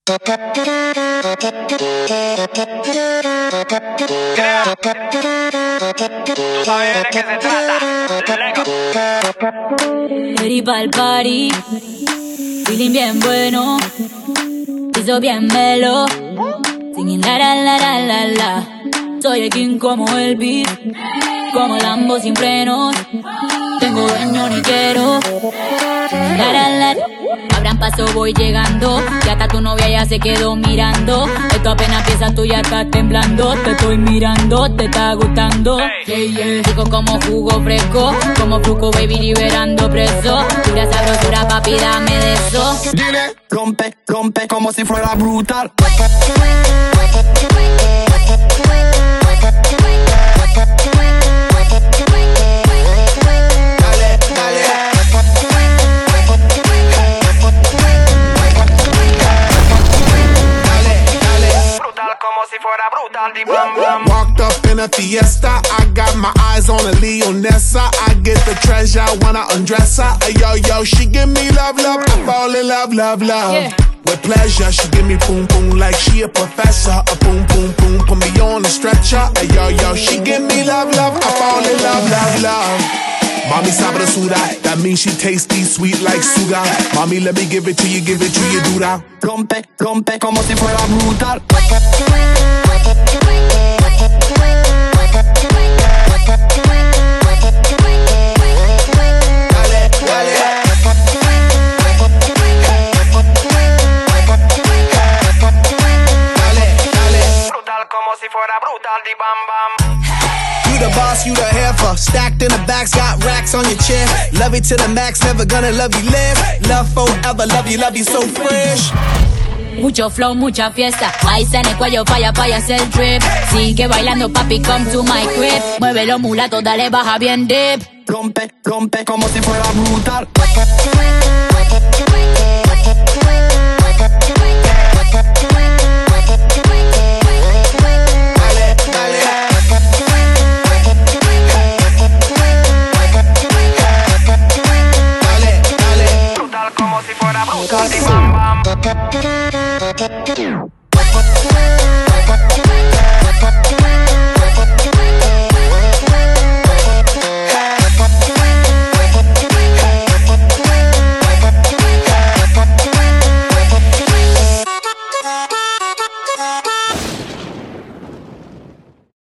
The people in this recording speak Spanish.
sabes de qué se trata. Ready pa'l party, feeling bien bueno, piso bien melo, singing la la la la la la. Soy el king como el beat, como Lambo sin frenos. Tengo dueño ni quiero. La la la. Abran paso, voy llegando. Ya hasta tu novia ya se quedó mirando. Esto apenas empieza, tú ya estás temblando. Te estoy mirando, te está gustando. Yeah, yeah. Rico como jugo fresco, como fruco baby liberando preso. Pura sabrosura papi, dame de eso. Dile, rompe, rompe como si fuera brutal. Walked up in a Fiesta, I got my eyes on a Leonessa. I get the treasure when I undress her. Yo, yo, she give me love, love, I fall in love, love, love. Yeah. With pleasure, she give me boom, boom like she a professor. A boom, boom, boom, put me on the stretcher. Yo, yo, she give me love, love, I fall in love, love, love. Mommy sabrosura, that means she tasty, sweet like sugar. Mommy, let me give it to you, dura. Rompe, rompe como si fuera brutal. You the boss, you the heifer. Stacked in the backs, got racks on your chest. Love you to the max, never gonna love you less. Love forever, love you so fresh. Mucho flow, mucha fiesta. Ice en el cuello, falla, hacer el trip. Sigue bailando, papi, come to my crib. Muévelo, mulato, dale, baja bien deep. Rompe, rompe como si fuera brutal.